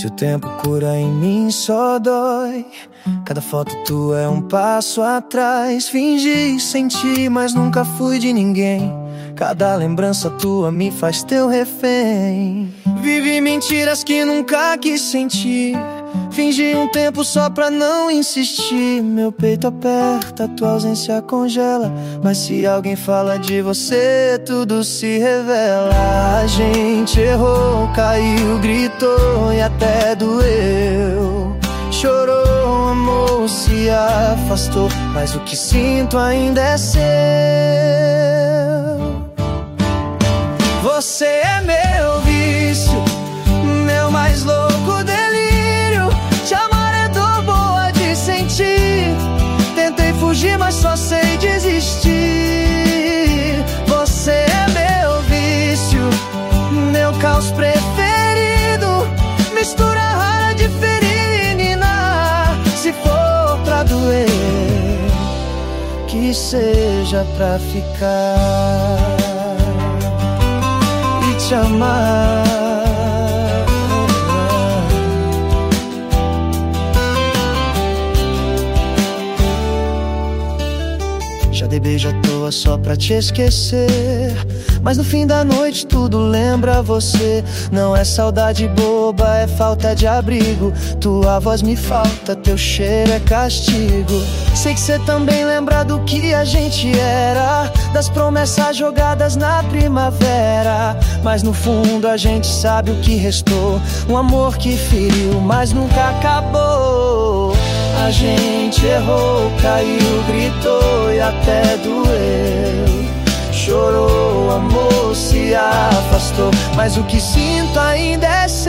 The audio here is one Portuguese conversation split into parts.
Se o tempo cura em mim só dói. Cada foto tua é um passo atrás. Fingi sentir, mas nunca fui de ninguém. Cada lembrança tua me faz teu refém. Vivi mentiras que nunca quis sentir. Fingi um tempo só pra não insistir. Meu peito aperta, tua ausência congela. Mas se alguém fala de você, tudo se revela. A gente errou, caiu, gritou e até doeu. Chorou, amou, se afastou, mas o que sinto ainda é seu. Você é meu vício, meu mais louco delírio. Te amar é dor boa de sentir. Tentei fugir, mas só sei desistir. Você é meu vício, meu caos preferido. Mistura rara de feririna. Se for pra doer, que seja pra ficar e te amar. Já dei beijo à toa só pra te esquecer, mas no fim da noite tudo lembra você. Não é saudade boba, é falta de abrigo. Tua voz me falta, teu cheiro é castigo. Sei que cê também lembra do que a gente era, das promessas jogadas na primavera. Mas no fundo a gente sabe o que restou. Um amor que feriu, mas nunca acabou. A gente errou, caiu, gritou e até doeu. Chorou, amou, se afastou, mas o que sinto ainda é seu.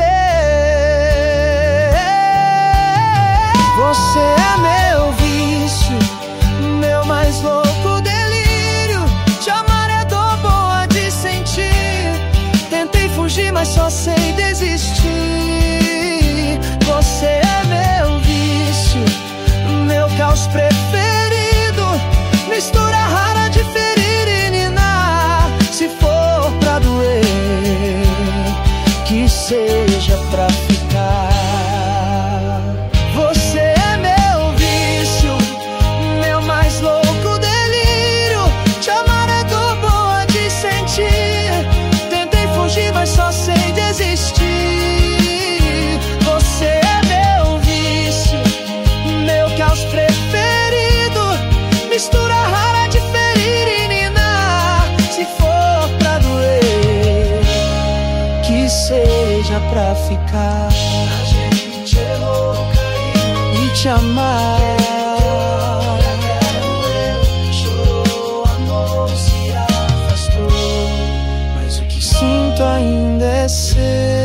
Você é meu vício, meu mais louco delírio. Te amar é dor boa de sentir. Tentei fugir, mas só sei desistir. Você é meu vício, meu caos preferido. Mistura rara de feririna. Se for pra doer, que seja pra ficar. Você é meu vício, meu mais louco delírio. Te amar é dor boa de sentir. Tentei fugir, mas só sei desistir. Você é meu vício, meu caos preferido. Mistura rara de feririna. Se for pra doer, que seja pra ficar. A gente errou, caiu e te amar. Chorou, amor, se afastou, mas o que sinto ainda é seu.